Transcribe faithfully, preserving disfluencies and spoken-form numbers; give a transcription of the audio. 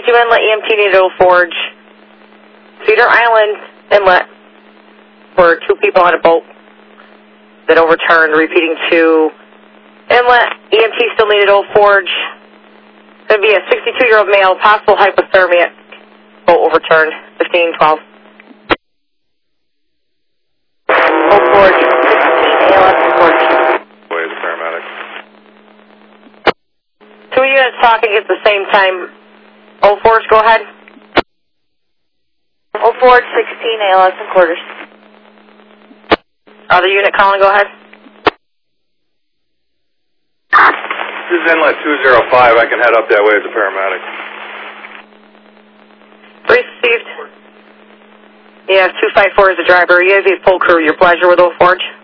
two Inlet, E M T needed Old Forge. Cedar Island Inlet, where two people on a boat that overturned, repeating to Inlet, E M T still needed Old Forge. Going to be a sixty-two-year-old male, possible hypothermia, boat overturned, fifteen twelve. Old Forge, sixteen A L S Forge. Wait, the paramedic. Two units talking at the same time. Old Forge, go ahead. Old Forge, sixteen A L S and quarters. Other unit calling, go ahead. This is Inlet two oh five. I can head up that way as a paramedic. Received. Yeah, two five four is the driver. You have a full crew. Your pleasure with Old Forge.